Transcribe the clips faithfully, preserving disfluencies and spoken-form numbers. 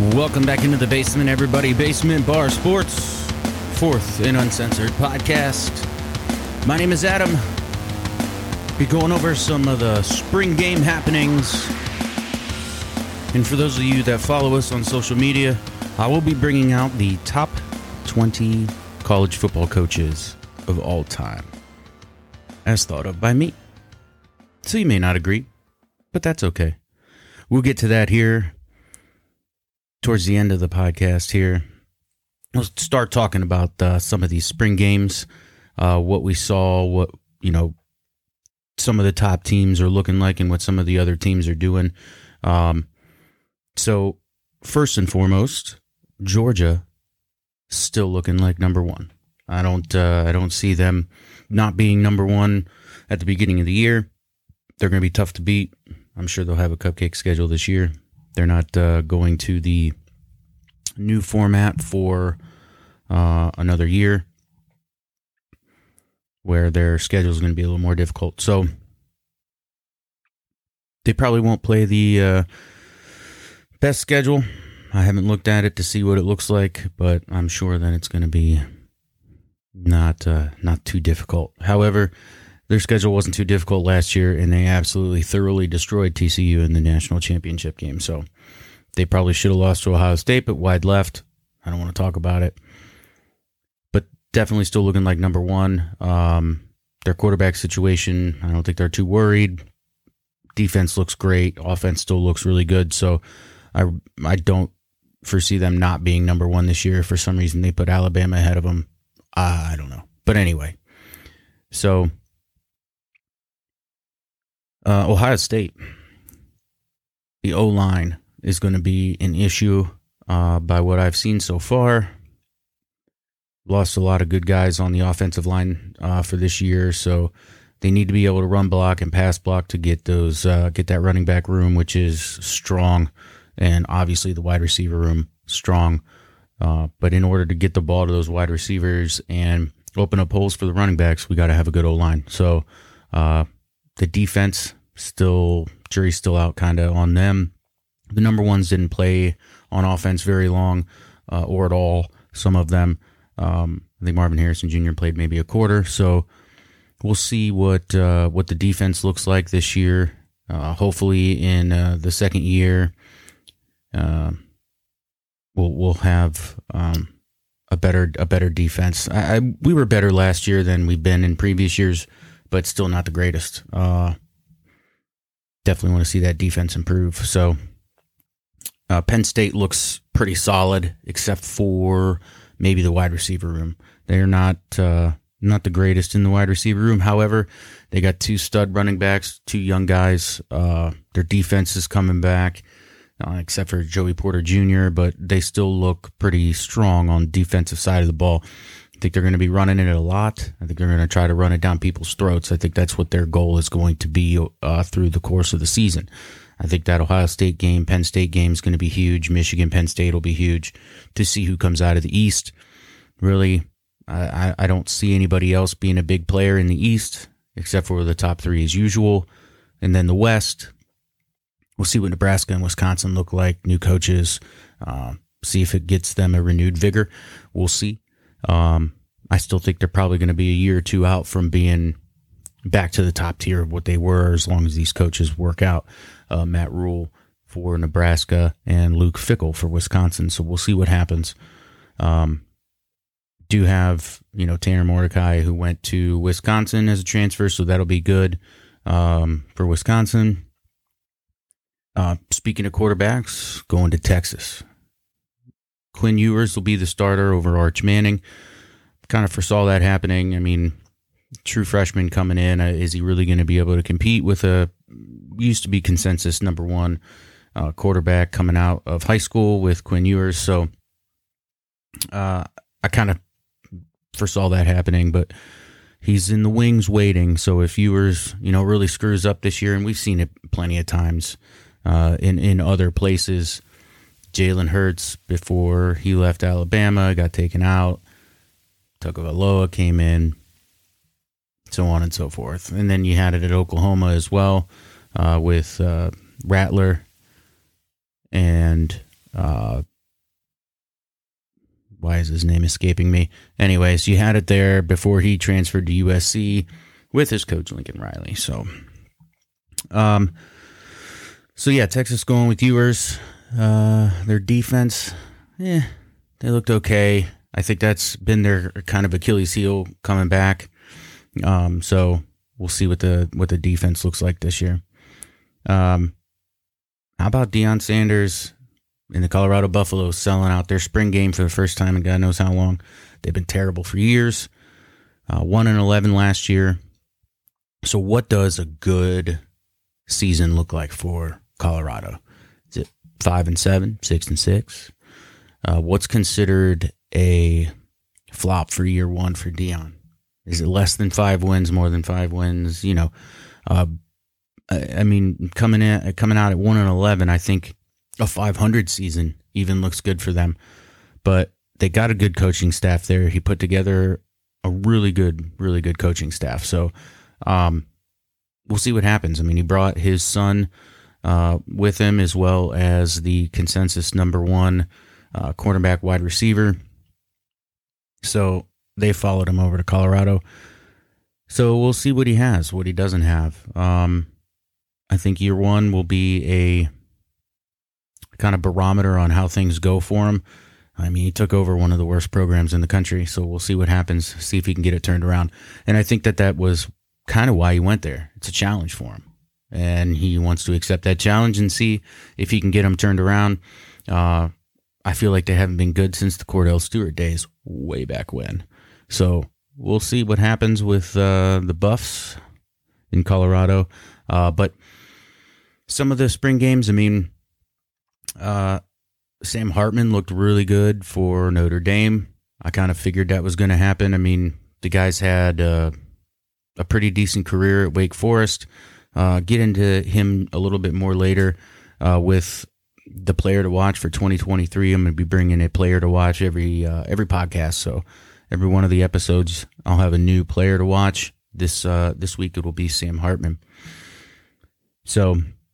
Welcome back into the basement, everybody. Basement Bar Sports, fourth and uncensored podcast. My name is Adam. Be going over some of the spring game happenings. And for those of you that follow us on social media, I will be bringing out the top twenty college football coaches of all time, as thought of by me. So you may not agree, but that's okay. We'll get to that here towards the end of the podcast here. We'll start talking about uh, some of these spring games, uh, what we saw, what, you know, some of the top teams are looking like and what some of the other teams are doing. Um, so first and foremost, Georgia still looking like number one. I don't, uh, I don't see them not being number one at the beginning of the year. They're going to be tough to beat. I'm sure they'll have a cupcake schedule this year. They're not uh, going to the new format for uh, another year where their schedule is going to be a little more difficult. So they probably won't play the uh, best schedule. I haven't looked at it to see what it looks like, but I'm sure that it's going to be not uh, not too difficult. However, their schedule wasn't too difficult last year, and they absolutely thoroughly destroyed T C U in the national championship game. So they probably should have lost to Ohio State, but wide left. I don't want to talk about it. But definitely still looking like number one. Um, their quarterback situation, I don't think they're too worried. Defense looks great. Offense still looks really good. So I, I don't foresee them not being number one this year. For some reason, they put Alabama ahead of them. Uh, I don't know. But anyway, so Uh, Ohio State, the O-line is going to be an issue uh, by what I've seen so far. Lost a lot of good guys on the offensive line uh, for this year, so they need to be able to run block and pass block to get those uh, get that running back room, which is strong, and obviously the wide receiver room strong. Uh, but in order to get the ball to those wide receivers and open up holes for the running backs, we got to have a good O-line. So uh, the defense, still, jury's still out kind of on them. The number ones didn't play on offense very long uh, or at all. Some of them, um, I think Marvin Harrison Junior played maybe a quarter. So we'll see what uh, what the defense looks like this year. Uh, hopefully in uh, the second year, uh, we'll we'll have um, a better a better defense. I, I, we were better last year than we've been in previous years, but still not the greatest. Uh, definitely want to see that defense improve. So uh, Penn State looks pretty solid, except for maybe the wide receiver room. They're not uh, not the greatest in the wide receiver room. However, they got two stud running backs, two young guys. Uh, their defense is coming back, uh, except for Joey Porter Junior, but they still look pretty strong on the defensive side of the ball. I think they're going to be running it a lot. I think they're going to try to run it down people's throats. I think that's what their goal is going to be uh, through the course of the season. I think that Ohio State game, Penn State game is going to be huge. Michigan, Penn State will be huge to see who comes out of the East. Really, I, I don't see anybody else being a big player in the East except for the top three as usual. And then the West, we'll see what Nebraska and Wisconsin look like, new coaches, uh, see if it gets them a renewed vigor. We'll see. Um, I still think they're probably going to be a year or two out from being back to the top tier of what they were as long as these coaches work out. Uh, Matt Rule for Nebraska and Luke Fickell for Wisconsin. So we'll see what happens. Um, do have, you know, Tanner Mordecai, who went to Wisconsin as a transfer, so that'll be good um, for Wisconsin. Uh, speaking of quarterbacks, going to Texas. Quinn Ewers will be the starter over Arch Manning. Kind of foresaw that happening. I mean, true freshman coming in. Uh, is he really going to be able to compete with a used to be consensus number one uh, quarterback coming out of high school with Quinn Ewers? So uh, I kind of foresaw that happening, but he's in the wings waiting. So if Ewers, you know, really screws up this year, and we've seen it plenty of times uh, in, in other places, Jalen Hurts, before he left Alabama, got taken out. Tagovailoa came in, so on and so forth. And then you had it at Oklahoma as well uh, with uh, Rattler and uh, why is his name escaping me? Anyways, you had it there before he transferred to U S C with his coach Lincoln Riley. So, um, so yeah, Texas going with Ewers. Uh, their defense, eh, they looked okay. I think that's been their kind of Achilles heel coming back. Um, so we'll see what the what the defense looks like this year. Um, how about Deion Sanders and the Colorado Buffaloes selling out their spring game for the first time in God knows how long? They've been terrible for years. Uh, one and eleven last year. So what does a good season look like for Colorado? Is it five and seven, six and six? Uh, what's considered a flop for year one for Deion? Is it less than five wins, more than five wins? You know, uh, I, I mean, coming in, coming out at one and eleven, I think a five hundred season even looks good for them. But they got a good coaching staff there. He put together a really good, really good coaching staff. So um, we'll see what happens. I mean, he brought his son uh, with him as well as the consensus number one uh, cornerback wide receiver. So they followed him over to Colorado. So we'll see what he has, what he doesn't have. Um, I think year one will be a kind of barometer on how things go for him. I mean, he took over one of the worst programs in the country, so we'll see what happens, see if he can get it turned around. And I think that that was kind of why he went there. It's a challenge for him, and he wants to accept that challenge and see if he can get him turned around. Uh, I feel like they haven't been good since the Cordell Stewart days, way back when. So we'll see what happens with uh, the Buffs in Colorado. Uh, but some of the spring games, I mean, uh, Sam Hartman looked really good for Notre Dame. I kind of figured that was going to happen. I mean, the guy's had uh, a pretty decent career at Wake Forest. Uh, get into him a little bit more later uh, with the player to watch for twenty twenty-three. I'm going to be bringing a player to watch every uh, every podcast. So every one of the episodes, I'll have a new player to watch. This uh, this week it will be Sam Hartman. So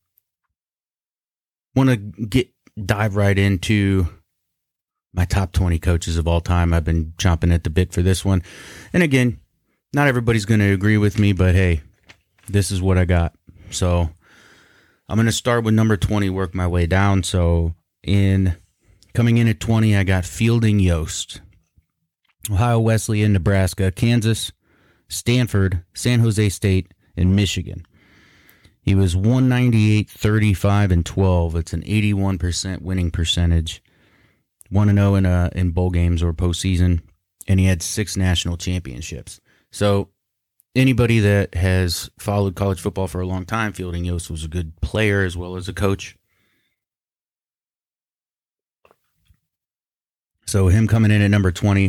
want to get dive right into my top twenty coaches of all time. I've been chomping at the bit for this one. And again, not everybody's going to agree with me, but hey, this is what I got. So I'm going to start with number twenty, work my way down. So in coming in at twenty, I got Fielding Yost, Ohio Wesleyan, Nebraska, Kansas, Stanford, San Jose State, and Michigan. He was one ninety-eight, thirty-five, and twelve. It's an eighty-one percent winning percentage. one and oh in uh, in bowl games or postseason, and he had six national championships. So anybody that has followed college football for a long time, Fielding Yost was a good player as well as a coach. So him coming in at number twenty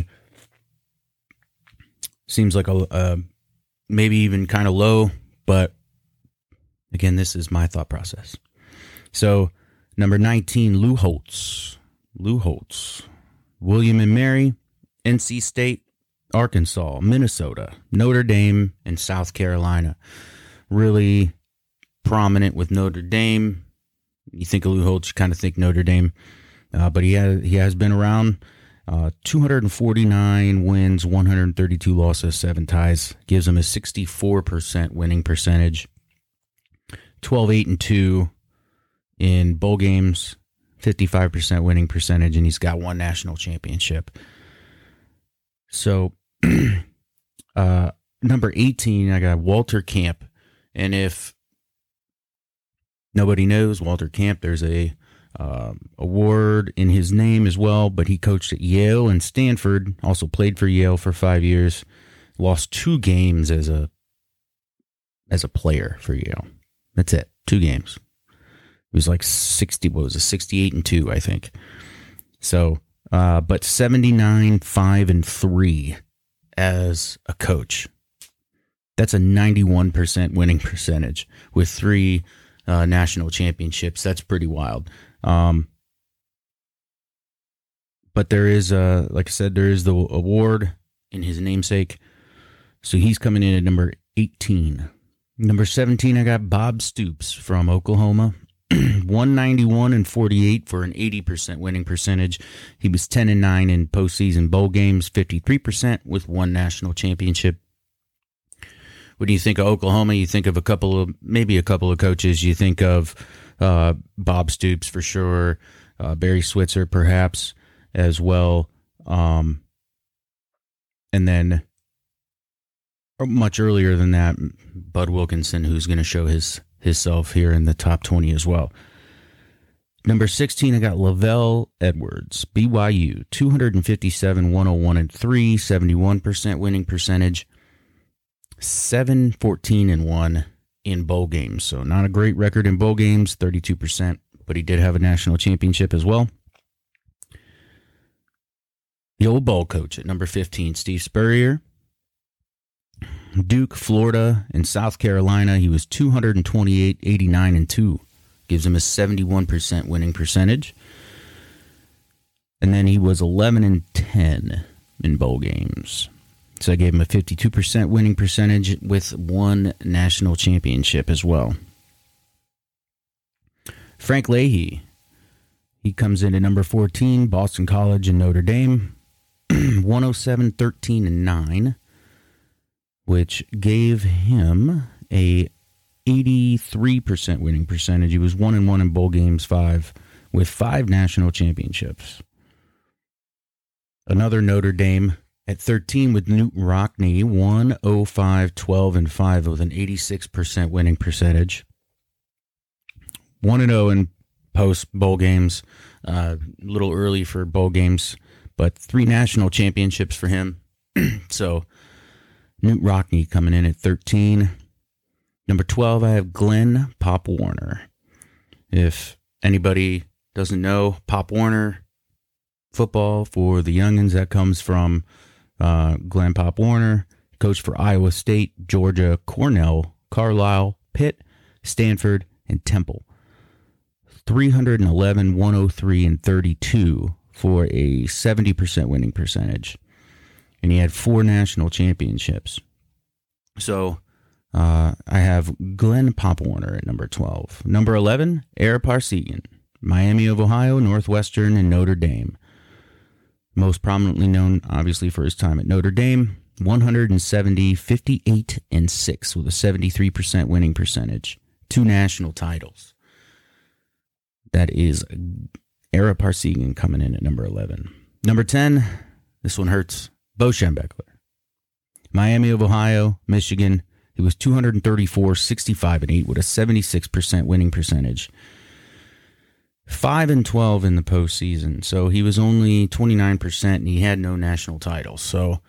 seems like a uh, maybe even kind of low, but again, this is my thought process. So number nineteen, Lou Holtz. Lou Holtz. William and Mary, N C State, Arkansas, Minnesota, Notre Dame, and South Carolina. Really prominent with Notre Dame. You think of Lou Holtz, you kind of think Notre Dame. Uh, but he has, he has been around. Uh, two hundred forty-nine wins, one hundred thirty-two losses, seven ties. Gives him a sixty-four percent winning percentage. twelve eight and two in bowl games, fifty-five percent winning percentage, and he's got one national championship. So, uh, number eighteen, I got Walter Camp. And if nobody knows Walter Camp, there's a um, award in his name as well, but he coached at Yale and Stanford, also played for Yale for five years, lost two games as a as a player for Yale. That's it, two games. It was like sixty, what was it, sixty-eight and two, I think. So, uh, but seventy-nine, five, and three as a coach. That's a ninety-one percent winning percentage with three uh, national championships. That's pretty wild. Um, but there is, uh, like I said, there is the award in his namesake. So he's coming in at number eighteen. Number seventeen, I got Bob Stoops from Oklahoma. one ninety-one and forty-eight for an eighty percent winning percentage. He was ten and nine in postseason bowl games, fifty-three percent with one national championship. When you think of Oklahoma, you think of a couple of, maybe a couple of coaches. You think of uh, Bob Stoops for sure, uh, Barry Switzer perhaps as well. Um, and then much earlier than that, Bud Wilkinson, who's going to show his himself here in the top twenty as well. Number sixteen, I got Lavelle Edwards, B Y U, two fifty-seven, one oh one and three, seventy-one percent winning percentage, seven fourteen and one in bowl games. So not a great record in bowl games, thirty-two percent, but he did have a national championship as well. The old bowl coach at number fifteen, Steve Spurrier, Duke, Florida, and South Carolina. He was two twenty-eight, eighty-nine and two. Gives him a seventy-one percent winning percentage. And then he was eleven and ten in bowl games. So I gave him a fifty-two percent winning percentage with one national championship as well. Frank Leahy. He comes in at number fourteen, Boston College and Notre Dame. one oh seven, thirteen and nine. Which gave him a eighty-three percent winning percentage. He was one and one in bowl games, five, with five national championships. Another Notre Dame at thirteen with Newt Rockne, one oh five, twelve and five with an eighty-six percent winning percentage. one and oh in post bowl games, uh, a little early for bowl games, but three national championships for him. So Newt Rockne coming in at thirteen. Number twelve, I have Glenn Pop Warner. If anybody doesn't know, Pop Warner football for the youngins, that comes from uh, Glenn Pop Warner, coached for Iowa State, Georgia, Cornell, Carlisle, Pitt, Stanford, and Temple. three eleven, one oh three, and thirty-two for a seventy percent winning percentage. And he had four national championships. So uh, I have Glenn Pop Warner at number twelve. Number eleven, Ara Parseghian, Miami of Ohio, Northwestern, and Notre Dame. Most prominently known, obviously, for his time at Notre Dame. one seventy, fifty-eight, and six with a seventy-three percent winning percentage. Two national titles. That is Ara Parseghian coming in at number eleven. Number ten, this one hurts. Bo Schembechler, Miami of Ohio, Michigan. He was two thirty-four, sixty-five, and eight with a seventy-six percent winning percentage. five and twelve in the postseason, so he was only twenty-nine percent, and he had no national titles. So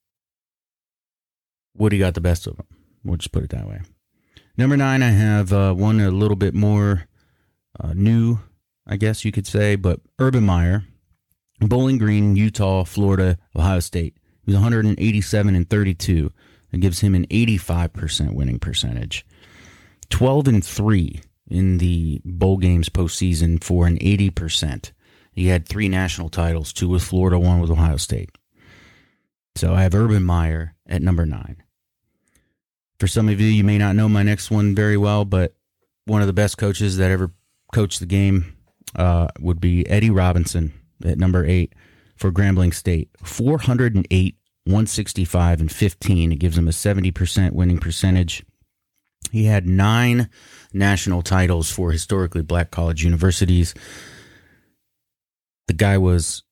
Woody got the best of him. We'll just put it that way. Number nine, I have uh, one a little bit more uh, new, I guess you could say, but Urban Meyer, Bowling Green, Utah, Florida, Ohio State. He was one eighty-seven and thirty-two. That gives him an eighty-five percent winning percentage. twelve and three in the bowl games postseason for an eighty percent. He had three national titles, two with Florida, one with Ohio State. So I have Urban Meyer at number nine. For some of you, you may not know my next one very well, but one of the best coaches that ever coached the game uh, would be Eddie Robinson at number eight for Grambling State. four oh eight, one sixty-five, and fifteen. It gives him a seventy percent winning percentage. He had nine national titles for historically black college universities. The guy was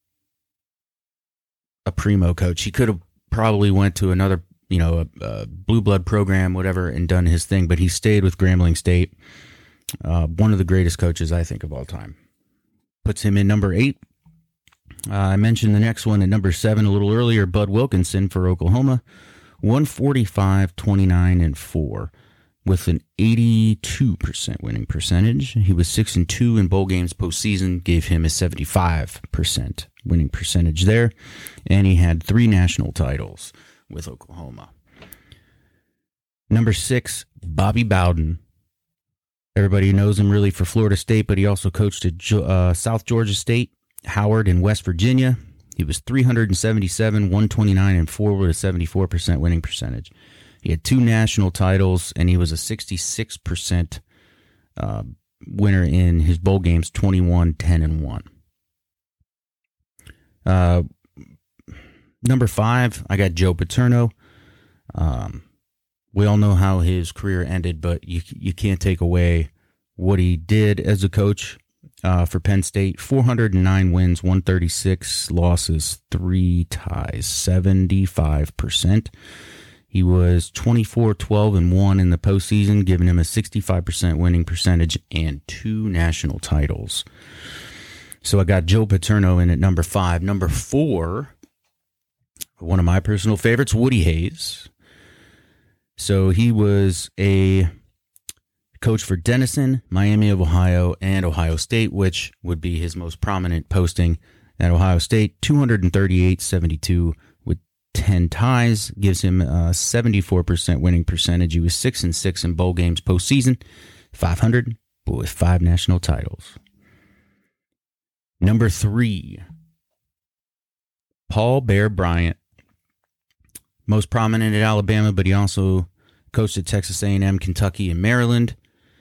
a primo coach. He could have probably went to another, you know, a, a blue blood program, whatever, and done his thing, but he stayed with Grambling State. Uh, one of the greatest coaches, I think, of all time. Puts him in number eight. Uh, I mentioned the next one at number seven a little earlier, Bud Wilkinson for Oklahoma, one forty-five, twenty-nine, and four with an eighty-two percent winning percentage. He was six and two in bowl games postseason, gave him a seventy-five percent winning percentage there, and he had three national titles with Oklahoma. Number six, Bobby Bowden. Everybody knows him really for Florida State, but he also coached at uh, South Georgia State, Howard, and West Virginia. He was three seventy-seven, one twenty-nine, and four with a seventy-four percent winning percentage. He had two national titles, and he was a sixty-six percent uh, winner in his bowl games, twenty-one, ten, and one. Uh, number five, I got Joe Paterno. Um, we all know how his career ended, but you you can't take away what he did as a coach uh, for Penn State. four hundred nine wins, one hundred thirty-six losses, three ties, seventy-five percent. He was twenty-four, twelve, and one in the postseason, giving him a sixty-five percent winning percentage and two national titles. So I got Joe Paterno in at number five. Number four, one of my personal favorites, Woody Hayes. So he was a coach for Denison, Miami of Ohio, and Ohio State, which would be his most prominent posting at Ohio State. two hundred thirty-eight, seventy-two with ten ties, gives him a seventy-four percent winning percentage. He was six and six in bowl games postseason, five hundred, but with five national titles. Number three, Paul Bear Bryant. Most prominent at Alabama, but he also coached at Texas A and M, Kentucky, and Maryland.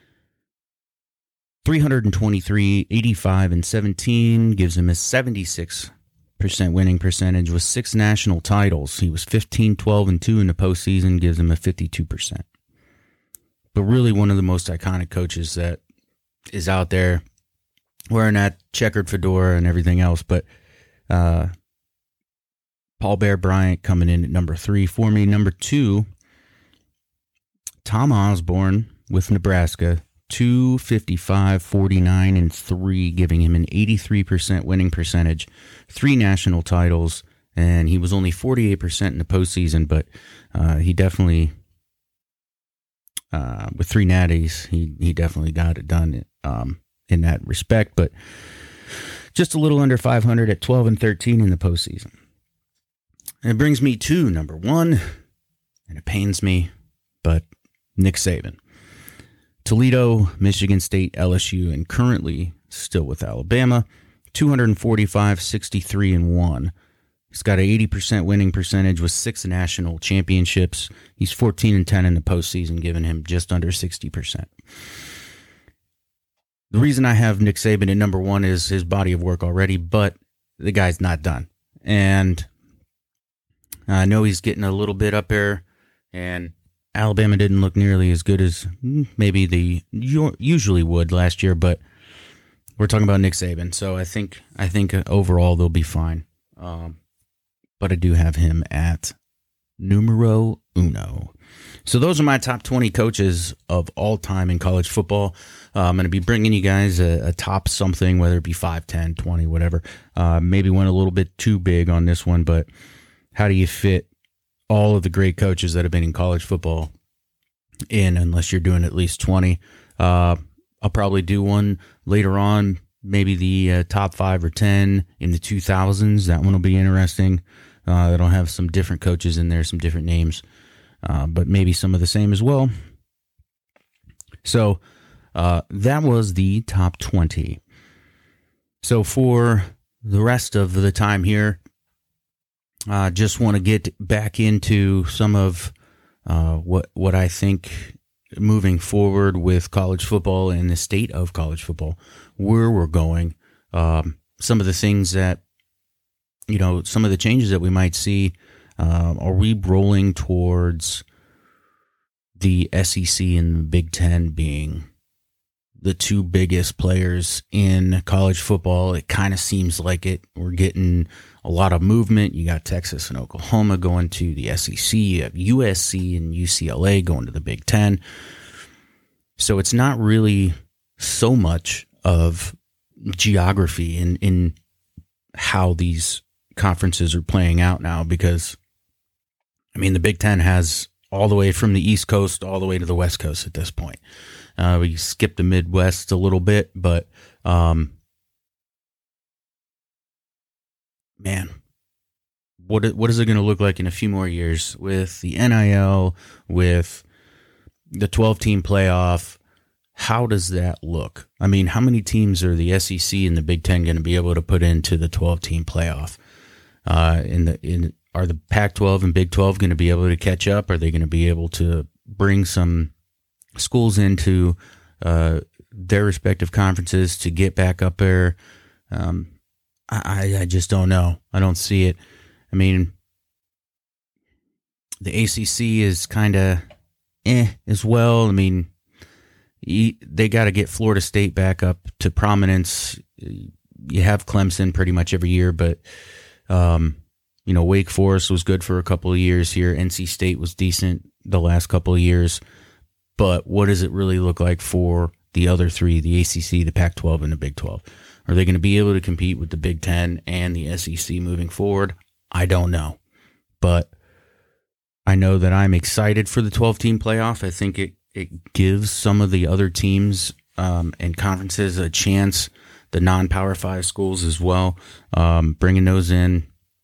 three hundred twenty-three, eighty-five, and seventeen gives him a seventy-six percent winning percentage with six national titles. He was fifteen, twelve, and two in the postseason, gives him a fifty-two percent. But really one of the most iconic coaches that is out there, wearing that checkered fedora and everything else. But uh, Paul Bear Bryant coming in at number three for me. Number two, Tom Osborne with Nebraska, two fifty-five, forty-nine, and three, giving him an eighty-three percent winning percentage, three national titles, and he was only forty-eight percent in the postseason, but uh, he definitely, uh, with three natties, he, he definitely got it done um, in that respect, but just a little under five hundred at twelve and thirteen in the postseason. And it brings me to number one, and it pains me, but Nick Saban. Toledo, Michigan State, L S U, and currently still with Alabama, two forty-five, sixty-three, and one. He's got an eighty percent winning percentage with six national championships. He's fourteen and ten in the postseason, giving him just under sixty percent. The reason I have Nick Saban at number one is his body of work already, but the guy's not done. And I know he's getting a little bit up there, and Alabama didn't look nearly as good as maybe they usually would last year, but we're talking about Nick Saban, so I think I think overall they'll be fine. Um, but I do have him at numero uno. So those are my top twenty coaches of all time in college football. Uh, I'm going to be bringing you guys a, a top something, whether it be five, ten, twenty, whatever. Uh, maybe went a little bit too big on this one, but how do you fit all of the great coaches that have been in college football in, unless you're doing at least twenty? Uh, I'll probably do one later on, maybe the uh, top five or ten in the two thousands. That one will be interesting. Uh, that'll have some different coaches in there, some different names, uh, but maybe some of the same as well. So uh, that was the top twenty. So for the rest of the time here, I uh, just want to get back into some of uh, what what I think moving forward with college football and the state of college football, where we're going, um, some of the things that, you know, some of the changes that we might see. Uh, are we rolling towards the S E C and the Big Ten being the two biggest players in college football? It kind of seems like it. We're getting a lot of movement. You got Texas and Oklahoma going to the S E C. You have U S C and U C L A going to the Big Ten. So it's not really so much of geography in, in how these conferences are playing out now, because, I mean, the Big Ten has all the way from the East Coast all the way to the West Coast at this point. Uh, we skipped the Midwest a little bit, but um, man, what what is it going to look like in a few more years with the N I L, with the twelve-team playoff? How does that look? I mean, how many teams are the S E C and the Big Ten going to be able to put into the twelve-team playoff? Uh, in the in are the Pac twelve and Big twelve going to be able to catch up? Are they going to be able to bring some schools into uh, their respective conferences to get back up there. Um, I, I just don't know. I don't see it. I mean, the A C C is kind of eh as well. I mean, they got to get Florida State back up to prominence. You have Clemson pretty much every year, but, um, you know, Wake Forest was good for a couple of years here. N C State was decent the last couple of years. But what does it really look like for the other three, the A C C, the Pac twelve, and the Big twelve? Are they going to be able to compete with the Big Ten and the S E C moving forward? I don't know. But I know that I'm excited for the twelve-team playoff. I think it, it gives some of the other teams um, and conferences a chance, the non-Power five schools as well, um, bringing those in.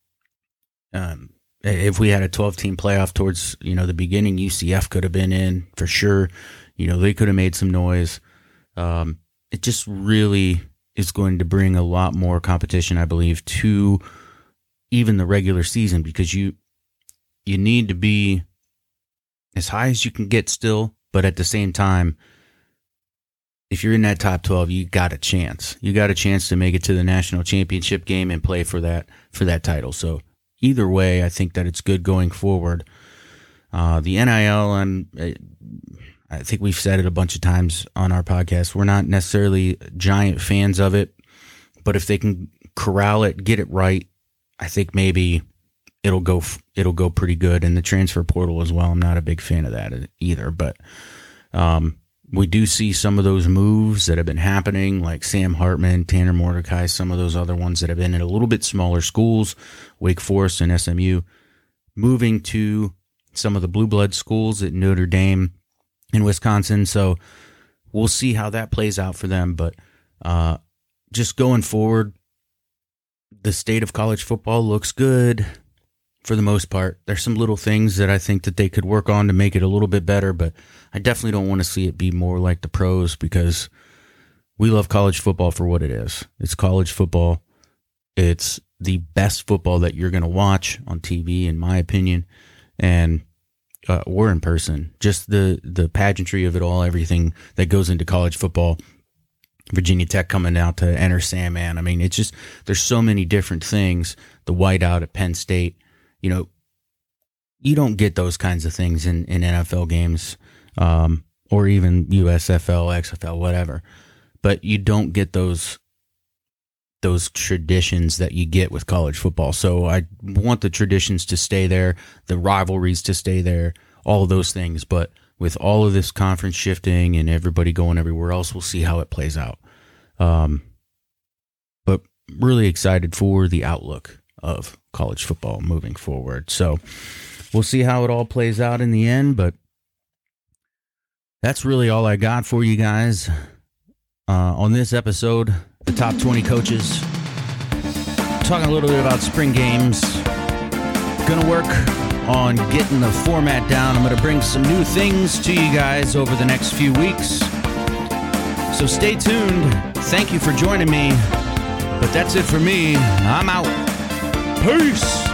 Um, if we had a twelve-team playoff towards, you know, the beginning, U C F could have been in for sure. You know, they could have made some noise. Um, it just really is going to bring a lot more competition, I believe, to even the regular season, because you you need to be as high as you can get still, but at the same time, if you're in that top twelve, you got a chance. You got a chance to make it to the national championship game and play for that for that title. So either way, I think that it's good going forward. Uh, the N I L, I'm, I think we've said it a bunch of times on our podcast. We're not necessarily giant fans of it, but if they can corral it, get it right, I think maybe it'll go it'll go pretty good. And the transfer portal as well, I'm not a big fan of that either. But um, we do see some of those moves that have been happening, like Sam Hartman, Tanner Mordecai, some of those other ones that have been in a little bit smaller schools, Wake Forest and S M U, moving to some of the blue blood schools at Notre Dame in Wisconsin. So we'll see how that plays out for them. But uh, just going forward, the state of college football looks good for the most part. There's some little things that I think that they could work on to make it a little bit better, but I definitely don't want to see it be more like the pros, because we love college football for what it is. It's college football. It's the best football that you're going to watch on T V, in my opinion. And uh, or in person, just the, the pageantry of it all, everything that goes into college football. Virginia Tech coming out to enter Sandman. I mean, it's just, there's so many different things. The whiteout at Penn State, you know, you don't get those kinds of things in, in N F L games, um, or even U S F L, X F L, whatever. But you don't get those those traditions that you get with college football. So I want the traditions to stay there, the rivalries to stay there, all of those things. But with all of this conference shifting and everybody going everywhere else, we'll see how it plays out. Um, but really excited for the outlook of college football moving forward. So we'll see how it all plays out in the end. But that's really all I got for you guys uh, on this episode. The top twenty coaches. Talking a little bit about spring games. Gonna work on getting the format down. I'm gonna bring some new things to you guys over the next few weeks. So stay tuned. Thank you for joining me. But that's it for me. I'm out. Peace.